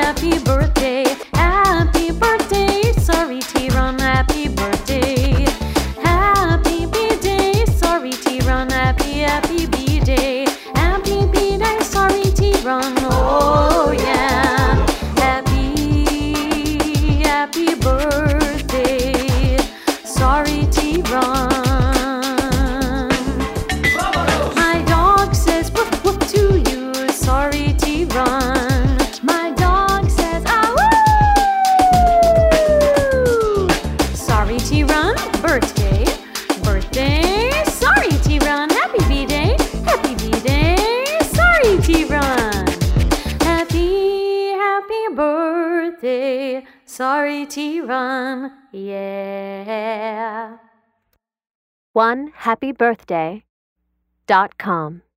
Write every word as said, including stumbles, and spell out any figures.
happy birthday, happy birthday, sorry T-Ron, happy birthday. Happy B-Day, sorry T-Ron, happy, happy B-Day. Happy B-Day, sorry T-Ron, oh yeah. Happy, happy birthday, sorry T-Ron. My dog says woof woof to you, sorry T-Ron. My dog says ah woo. Sorry T-Ron, birthday, birthday, sorry T-Ron, happy B-Day, happy B-Day, sorry T-Ron. Happy, happy birthday, sorry T-Ron, yeah. one happy birthday dot com